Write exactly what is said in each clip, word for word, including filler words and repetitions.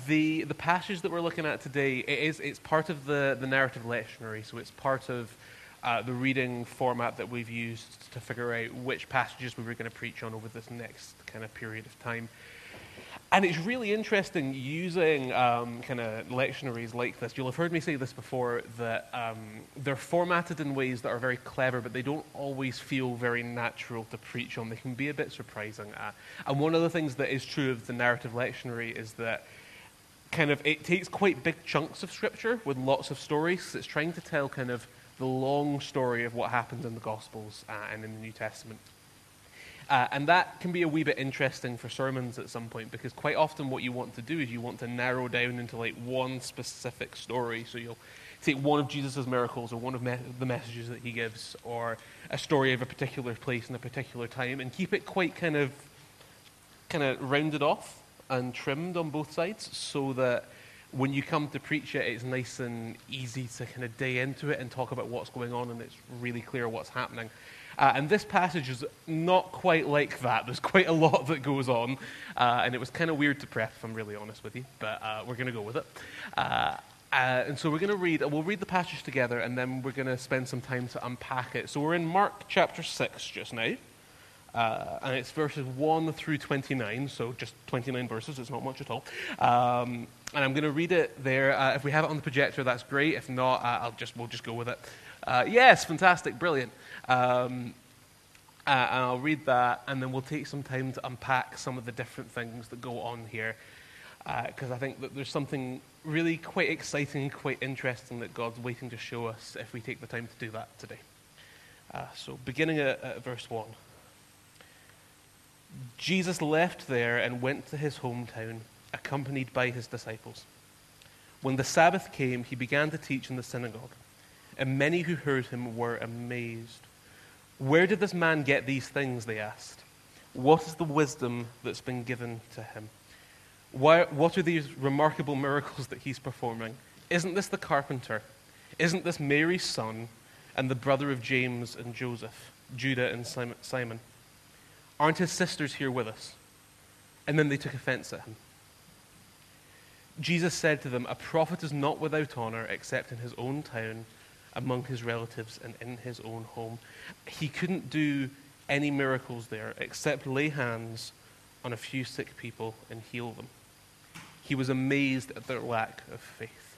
the the passage that we're looking at today, it is it's part of the, the narrative lectionary, so it's part of uh, the reading format that we've used to figure out which passages we were going to preach on over this next kind of period of time. And it's really interesting using um, kind of lectionaries like this. You'll have heard me say this before, that um, they're formatted in ways that are very clever, but they don't always feel very natural to preach on. They can be a bit surprising. Uh, and one of the things that is true of the narrative lectionary is that kind of it takes quite big chunks of Scripture with lots of stories. It's trying to tell kind of the long story of what happened in the Gospels uh, and in the New Testament. Uh, and that can be a wee bit interesting for sermons at some point, because quite often what you want to do is you want to narrow down into like one specific story. So you'll take one of Jesus' miracles or one of me- the messages that he gives, or a story of a particular place in a particular time, and keep it quite kind of kind of rounded off and trimmed on both sides, so that when you come to preach it, it's nice and easy to kind of dig into it and talk about what's going on, and it's really clear what's happening. Uh, and this passage is not quite like that. There's quite a lot that goes on, uh, and it was kind of weird to prep, if I'm really honest with you, but uh, we're going to go with it. Uh, uh, and so we're going to read, we'll read the passage together, and then we're going to spend some time to unpack it. So we're in Mark chapter six just now, uh, and it's verses one through twenty-nine, so just twenty-nine verses, it's not much at all. Um, and I'm going to read it there. Uh, if we have it on the projector, that's great. If not, uh, I'll just we'll just go with it. Uh, yes, fantastic, brilliant. Um, uh, and I'll read that, and then we'll take some time to unpack some of the different things that go on here, because uh, I think that there's something really quite exciting, quite interesting that God's waiting to show us if we take the time to do that today. Uh, so beginning at, at verse one. Jesus left there and went to his hometown, accompanied by his disciples. When the Sabbath came, he began to teach in the synagogue, and many who heard him were amazed. Where did this man get these things, they asked. What is the wisdom that's been given to him? Why, what are these remarkable miracles that he's performing? Isn't this the carpenter? Isn't this Mary's son and the brother of James and Joseph, Judah and Simon? Aren't his sisters here with us? And then they took offense at him. Jesus said to them, a prophet is not without honor except in his own town, among his relatives, and in his own home. He couldn't do any miracles there except lay hands on a few sick people and heal them. He was amazed at their lack of faith.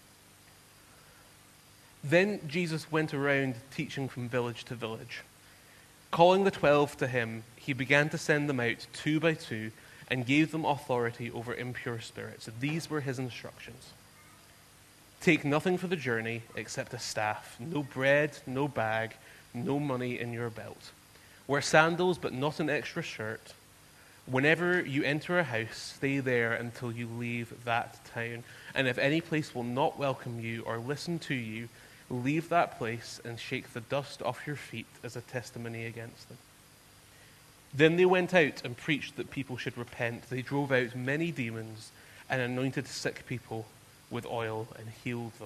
Then Jesus went around teaching from village to village. Calling the twelve to him, he began to send them out two by two and gave them authority over impure spirits. These were his instructions. Take nothing for the journey except a staff, no bread, no bag, no money in your belt. Wear sandals, but not an extra shirt. Whenever you enter a house, stay there until you leave that town. And if any place will not welcome you or listen to you, leave that place and shake the dust off your feet as a testimony against them. Then they went out and preached that people should repent. They drove out many demons and anointed sick people with oil and healed them.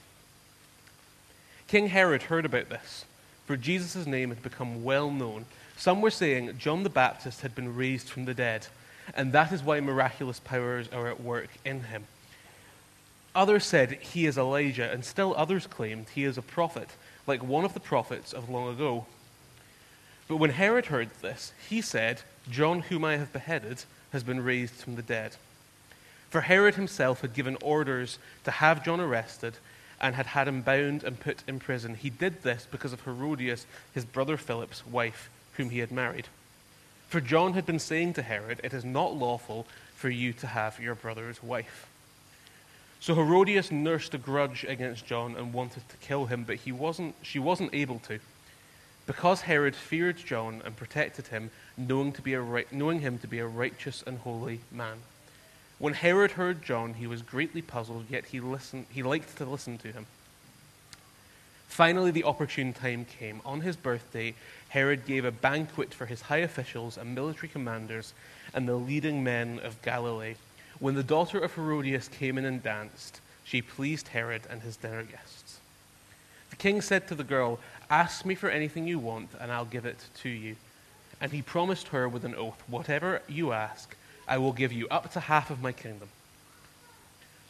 King Herod heard about this, for Jesus' name had become well known. Some were saying John the Baptist had been raised from the dead, and that is why miraculous powers are at work in him. Others said he is Elijah, and still others claimed he is a prophet, like one of the prophets of long ago. But when Herod heard this, he said, John, whom I have beheaded, has been raised from the dead. For Herod himself had given orders to have John arrested and had had him bound and put in prison. He did this because of Herodias, his brother Philip's wife, whom he had married. For John had been saying to Herod, it is not lawful for you to have your brother's wife. So Herodias nursed a grudge against John and wanted to kill him, but he wasn't, she wasn't able to, because Herod feared John and protected him, knowing, to be a right, knowing him to be a righteous and holy man. When Herod heard John, he was greatly puzzled, yet he listened, he liked to listen to him. Finally, the opportune time came. On his birthday, Herod gave a banquet for his high officials and military commanders and the leading men of Galilee. When the daughter of Herodias came in and danced, she pleased Herod and his dinner guests. The king said to the girl, ask me for anything you want, and I'll give it to you. And he promised her with an oath, whatever you ask, I will give you up to half of my kingdom.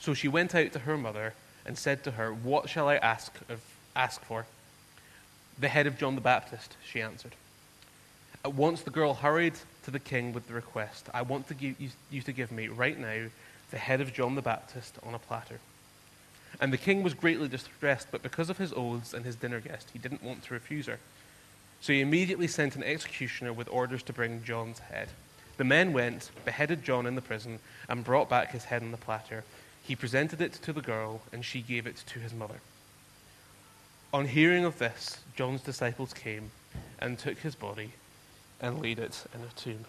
So she went out to her mother and said to her, "What shall I ask of ask for?" "The head of John the Baptist," she answered. At once the girl hurried to the king with the request, "I want to give you, you to give me right now the head of John the Baptist on a platter." And the king was greatly distressed, but because of his oaths and his dinner guest, he didn't want to refuse her. So he immediately sent an executioner with orders to bring John's head. The men went, beheaded John in the prison, and brought back his head on the platter. He presented it to the girl, and she gave it to his mother. On hearing of this, John's disciples came and took his body and laid it in a tomb.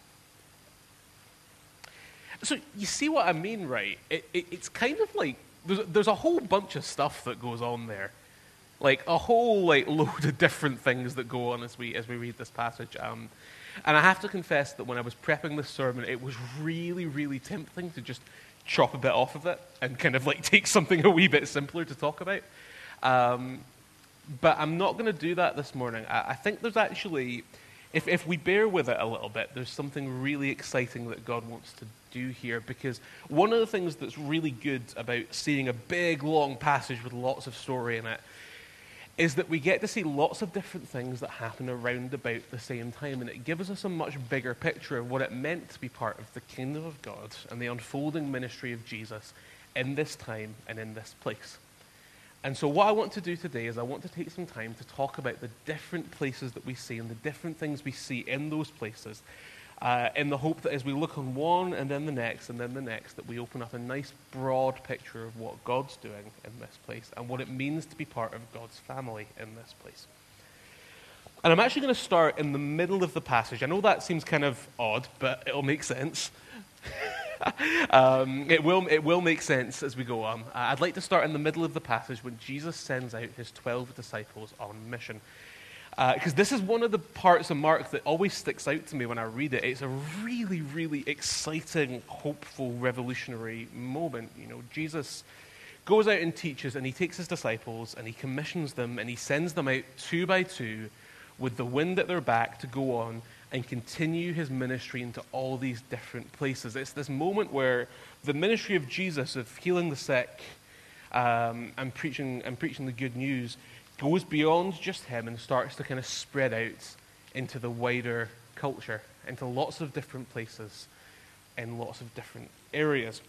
So you see what I mean, right? It, it, it's kind of like there's, there's a whole bunch of stuff that goes on there, like a whole like load of different things that go on as we as we read this passage. Um, and I have to confess that when I was prepping this sermon, it was really, really tempting to just chop a bit off of it and kind of like take something a wee bit simpler to talk about. Um, but I'm not going to do that this morning. I, I think there's actually, if if we bear with it a little bit, there's something really exciting that God wants to do here, because one of the things that's really good about seeing a big, long passage with lots of story in it is that we get to see lots of different things that happen around about the same time, and it gives us a much bigger picture of what it meant to be part of the kingdom of God and the unfolding ministry of Jesus in this time and in this place. And so what I want to do today is I want to take some time to talk about the different places that we see and the different things we see in those places, uh, in the hope that as we look on one and then the next and then the next, that we open up a nice broad picture of what God's doing in this place and what it means to be part of God's family in this place. And I'm actually going to start in the middle of the passage. I know that seems kind of odd, but it'll make sense. um, it will it will make sense as we go on. Uh, I'd like to start in the middle of the passage when Jesus sends out his twelve disciples on mission. Because uh, this is one of the parts of Mark that always sticks out to me when I read it. It's a really, really exciting, hopeful, revolutionary moment. You know, Jesus goes out and teaches, and he takes his disciples, and he commissions them, and he sends them out two by two with the wind at their back to go on and continue his ministry into all these different places. It's this moment where the ministry of Jesus, of healing the sick um, and preaching and preaching the good news, goes beyond just him and starts to kind of spread out into the wider culture, into lots of different places in lots of different areas.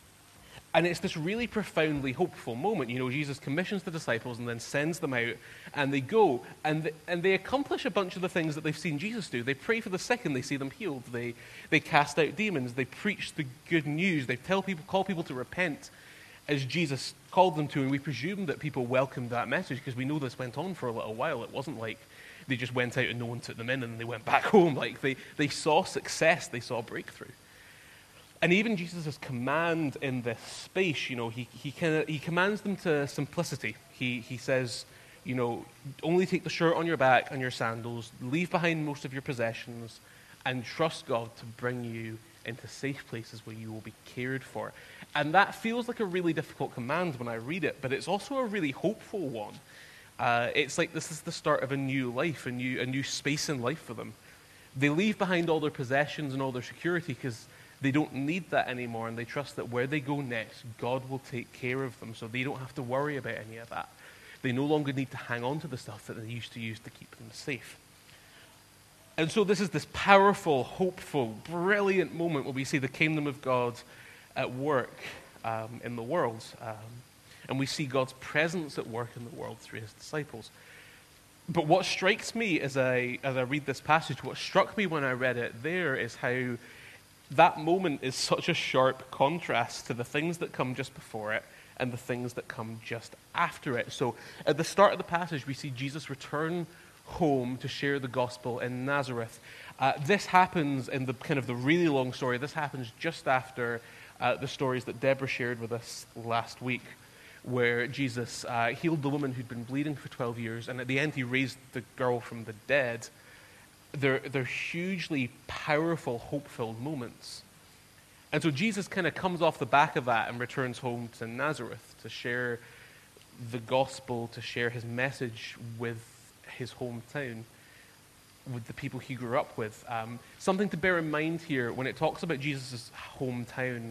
And it's this really profoundly hopeful moment. You know, Jesus commissions the disciples and then sends them out, and they go, and they, and they accomplish a bunch of the things that they've seen Jesus do. They pray for the sick and they see them healed. They they cast out demons. They preach the good news. They tell people, call people to repent, as Jesus called them to, and we presume that people welcomed that message because we know this went on for a little while. It wasn't like they just went out and no one took them in and they went back home. Like they, they saw success, they saw breakthrough. And even Jesus' command in this space, you know, he he, kinda, he commands them to simplicity. He he says, you know, only take the shirt on your back and your sandals, leave behind most of your possessions, and trust God to bring you into safe places where you will be cared for. And that feels like a really difficult command when I read it, but it's also a really hopeful one. Uh, it's like this is the start of a new life, a new, a new space in life for them. They leave behind all their possessions and all their security because they don't need that anymore, and they trust that where they go next, God will take care of them, so they don't have to worry about any of that. They no longer need to hang on to the stuff that they used to use to keep them safe. And so this is this powerful, hopeful, brilliant moment where we see the kingdom of God at work um, in the world. Um, and we see God's presence at work in the world through his disciples. But what strikes me as I, as I read this passage, what struck me when I read it there is how that moment is such a sharp contrast to the things that come just before it and the things that come just after it. So at the start of the passage, we see Jesus return home to share the gospel in Nazareth. Uh, this happens in the kind of the really long story. This happens just after uh, the stories that Deborah shared with us last week, where Jesus uh, healed the woman who'd been bleeding for twelve years, and at the end he raised the girl from the dead. They're, they're hugely powerful, hope-filled moments. And so Jesus kind of comes off the back of that and returns home to Nazareth to share the gospel, to share his message with his hometown, with the people he grew up with. Um, something to bear in mind here, when it talks about Jesus' hometown,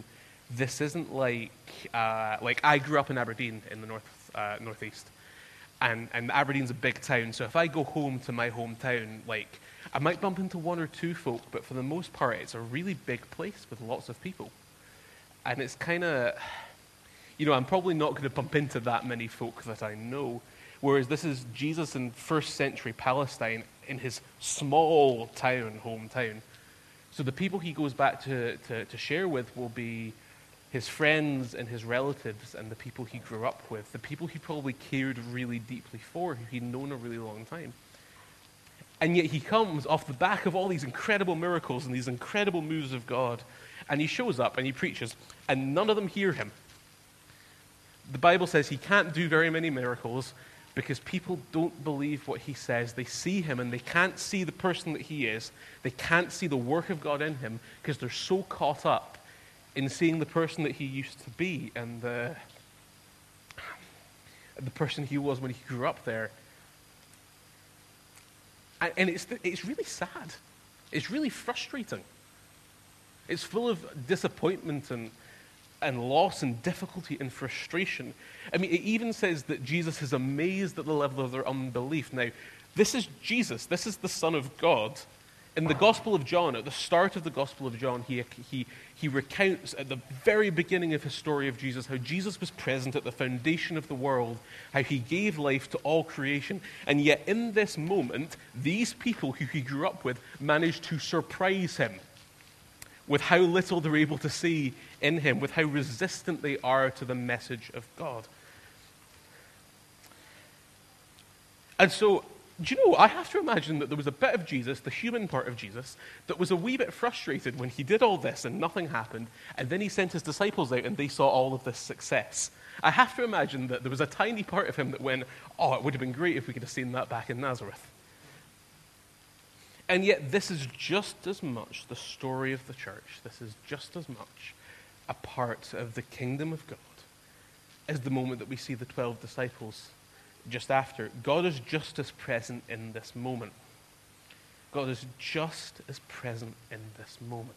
This isn't like, uh, like I grew up in Aberdeen in the north, uh, northeast. And, and Aberdeen's a big town, so if I go home to my hometown, like, I might bump into one or two folk, but for the most part, it's a really big place with lots of people. And it's kind of, you know, I'm probably not going to bump into that many folk that I know, whereas this is Jesus in first century Palestine in his small town, hometown. So the people he goes back to, to, to share with will be his friends and his relatives and the people he grew up with, the people he probably cared really deeply for, who he'd known a really long time. And yet he comes off the back of all these incredible miracles and these incredible moves of God, and he shows up and he preaches, and none of them hear him. The Bible says he can't do very many miracles because people don't believe what he says. They see him and they can't see the person that he is. They can't see the work of God in him because they're so caught up in seeing the person that he used to be and the, the person he was when he grew up there. And, and it's, it's really sad. It's really frustrating. It's full of disappointment and, and loss and difficulty and frustration. I mean, it even says that Jesus is amazed at the level of their unbelief. Now, this is Jesus. This is the Son of God. In the Gospel of John, at the start of the Gospel of John, he, he, he recounts at the very beginning of his story of Jesus how Jesus was present at the foundation of the world, how he gave life to all creation, and yet in this moment, these people who he grew up with managed to surprise him with how little they're able to see in him, with how resistant they are to the message of God. And so, do you know, I have to imagine that there was a bit of Jesus, the human part of Jesus, that was a wee bit frustrated when he did all this and nothing happened, and then he sent his disciples out and they saw all of this success. I have to imagine that there was a tiny part of him that went, oh, it would have been great if we could have seen that back in Nazareth. And yet this is just as much the story of the church. This is just as much a part of the kingdom of God as the moment that we see the twelve disciples just after. God is just as present in this moment. God is just as present in this moment.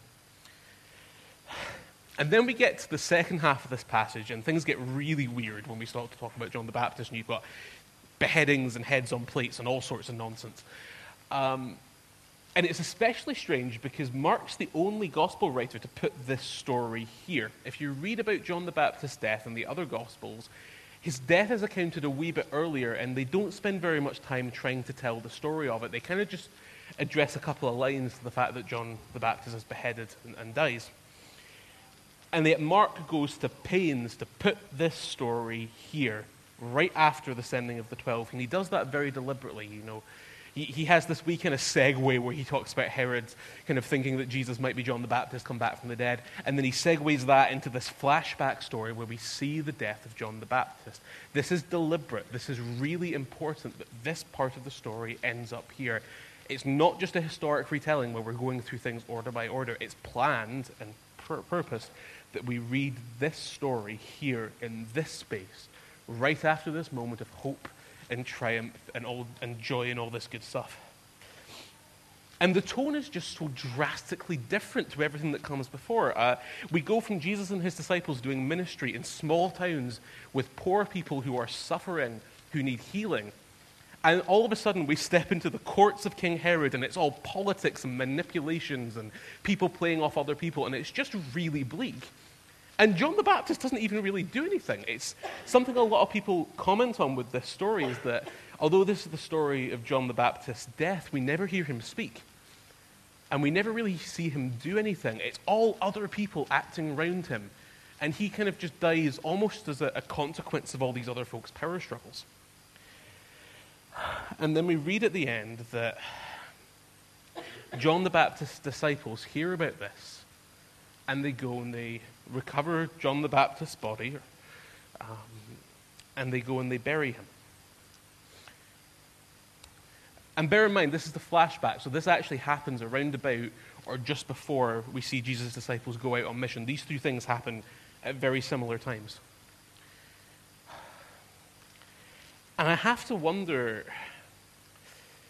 And then we get to the second half of this passage, and things get really weird when we start to talk about John the Baptist, and you've got beheadings and heads on plates and all sorts of nonsense. Um, and it's especially strange because Mark's the only gospel writer to put this story here. If you read about John the Baptist's death in the other gospels, his death is accounted a wee bit earlier, and they don't spend very much time trying to tell the story of it. They kind of just address a couple of lines to the fact that John the Baptist is beheaded and, and dies. And yet Mark goes to pains to put this story here, right after the sending of the twelve. And he does that very deliberately, you know. He, he has this wee kind of segue where he talks about Herod kind of thinking that Jesus might be John the Baptist come back from the dead. And then he segues that into this flashback story where we see the death of John the Baptist. This is deliberate. This is really important that this part of the story ends up here. It's not just a historic retelling where we're going through things order by order. It's planned and pur- purposed that we read this story here in this space right after this moment of hope and triumph and all and joy and all this good stuff. And the tone is just so drastically different to everything that comes before. Uh, we go from Jesus and his disciples doing ministry in small towns with poor people who are suffering, who need healing. And all of a sudden we step into the courts of King Herod, and it's all politics and manipulations and people playing off other people, and it's just really bleak. And John the Baptist doesn't even really do anything. It's something a lot of people comment on with this story is that although this is the story of John the Baptist's death, we never hear him speak. And we never really see him do anything. It's all other people acting around him. And he kind of just dies almost as a, a consequence of all these other folks' power struggles. And then we read at the end that John the Baptist's disciples hear about this, and they go and they recover John the Baptist's body, um, and they go and they bury him. And bear in mind, this is the flashback, so this actually happens around about or just before we see Jesus' disciples go out on mission. These two things happen at very similar times. And I have to wonder,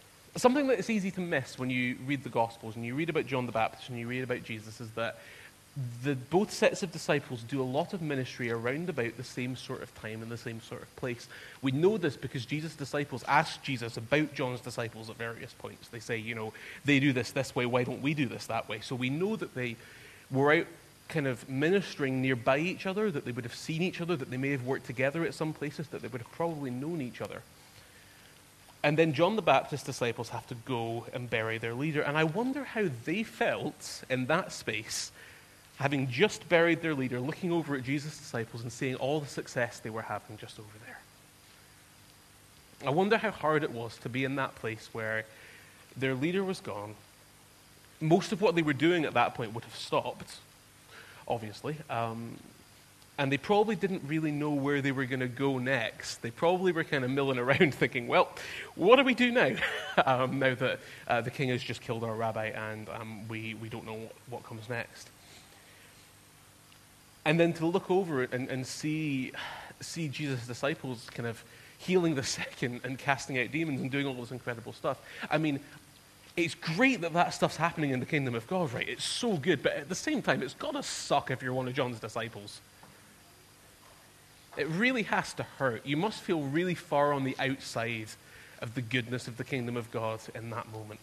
something that is easy to miss when you read the Gospels and you read about John the Baptist and you read about Jesus is that the both sets of disciples do a lot of ministry around about the same sort of time and the same sort of place. We know this because Jesus' disciples asked Jesus about John's disciples at various points. They say, you know, they do this this way, why don't we do this that way? So we know that they were out kind of ministering nearby each other, that they would have seen each other, that they may have worked together at some places, that they would have probably known each other. And then John the Baptist's disciples have to go and bury their leader. And I wonder how they felt in that space, having just buried their leader, looking over at Jesus' disciples and seeing all the success they were having just over there. I wonder how hard it was to be in that place where their leader was gone. Most of what they were doing at that point would have stopped, obviously. Um, and they probably didn't really know where they were going to go next. They probably were kind of milling around thinking, well, what do we do now? um, now that uh, the king has just killed our rabbi and um, we, we don't know what, what comes next. And then to look over it and, and see, see Jesus' disciples kind of healing the sick and, and casting out demons and doing all this incredible stuff. I mean, it's great that that stuff's happening in the kingdom of God, right? It's so good, but at the same time, it's got to suck if you're one of John's disciples. It really has to hurt. You must feel really far on the outside of the goodness of the kingdom of God in that moment.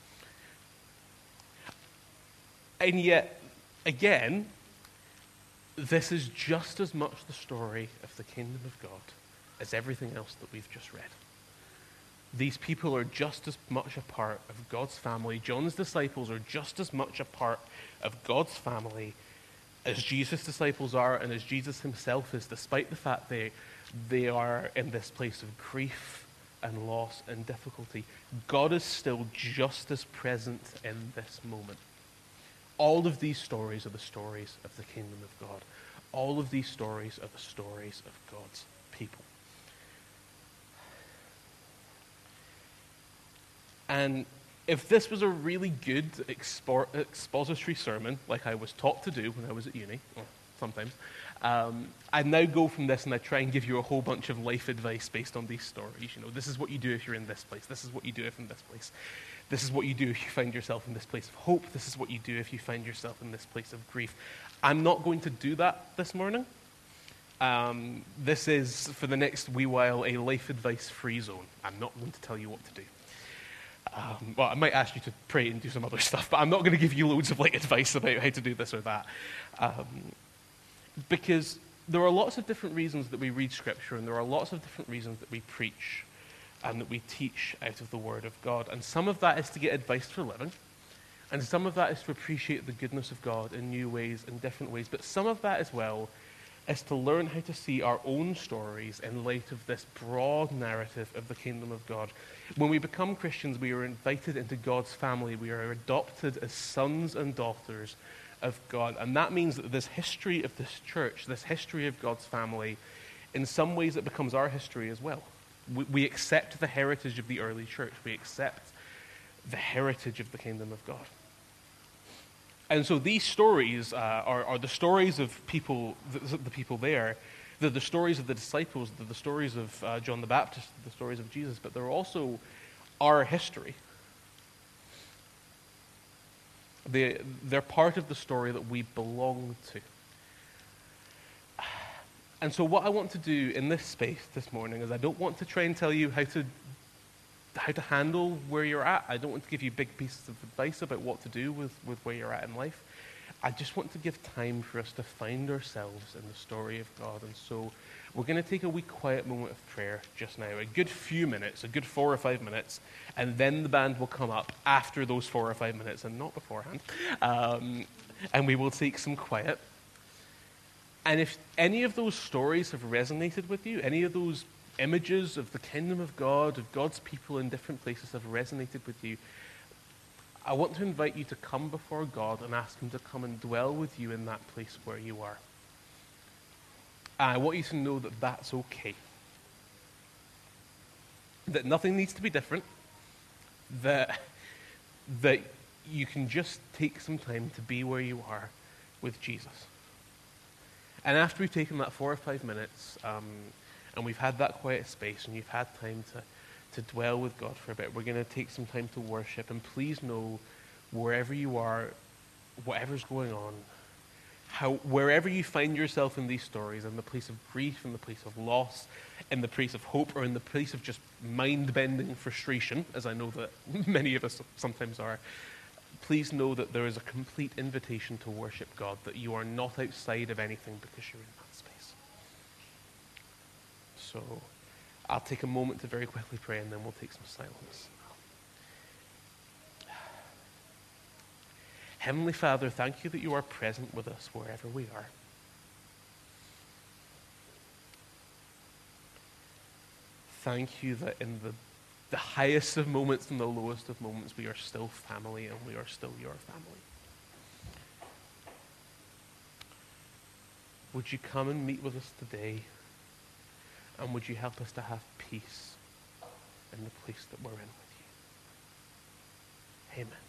And yet, again, this is just as much the story of the kingdom of God as everything else that we've just read. These people are just as much a part of God's family. John's disciples are just as much a part of God's family as Jesus' disciples are and as Jesus himself is, despite the fact they, they are in this place of grief and loss and difficulty. God is still just as present in this moment. All of these stories are the stories of the kingdom of God. All of these stories are the stories of God's people. And if this was a really good expo- expository sermon, like I was taught to do when I was at uni, well, sometimes, um, I now go from this and I try and give you a whole bunch of life advice based on these stories. You know, this is what you do if you're in this place. This is what you do if you're in this place. This is what you do if you find yourself in this place of hope. This is what you do if you find yourself in this place of grief. I'm not going to do that this morning. Um, this is, for the next wee while, a life advice free zone. I'm not going to tell you what to do. Um, well, I might ask you to pray and do some other stuff, but I'm not going to give you loads of like advice about how to do this or that. Um, because there are lots of different reasons that we read Scripture, and there are lots of different reasons that we preach and that we teach out of the Word of God. And some of that is to get advice for living, and some of that is to appreciate the goodness of God in new ways and different ways. But some of that as well is to learn how to see our own stories in light of this broad narrative of the kingdom of God. When we become Christians, we are invited into God's family. We are adopted as sons and daughters of God. And that means that this history of this church, this history of God's family, in some ways it becomes our history as well. We, we accept the heritage of the early church. We accept the heritage of the kingdom of God. And so these stories uh, are, are the stories of people, the, the people there. They're the stories of the disciples. They're the stories of uh, John the Baptist, the stories of Jesus. But they're also our history. They, they're part of the story that we belong to. And so what I want to do in this space this morning is I don't want to try and tell you how to how to handle where you're at. I don't want to give you big pieces of advice about what to do with, with where you're at in life. I just want to give time for us to find ourselves in the story of God. And so we're going to take a wee quiet moment of prayer just now, a good few minutes, a good four or five minutes, and then the band will come up after those four or five minutes and not beforehand. Um, and we will take some quiet. And if any of those stories have resonated with you, any of those images of the kingdom of God, of God's people in different places have resonated with you, I want to invite you to come before God and ask him to come and dwell with you in that place where you are. And I want you to know that that's okay. That nothing needs to be different. That, that you can just take some time to be where you are with Jesus. And after we've taken that four or five minutes, um, and we've had that quiet space, and you've had time to, to dwell with God for a bit, we're going to take some time to worship. And please know, wherever you are, whatever's going on, how wherever you find yourself in these stories, in the place of grief, in the place of loss, in the place of hope, or in the place of just mind-bending frustration, as I know that many of us sometimes are, please know that there is a complete invitation to worship God, that you are not outside of anything because you're in that space. So I'll take a moment to very quickly pray, and then we'll take some silence. Heavenly Father, thank you that you are present with us wherever we are. Thank you that in the, the highest of moments and the lowest of moments, we are still family, and we are still your family. Would you come and meet with us today? And would you help us to have peace in the place that we're in with you? Amen.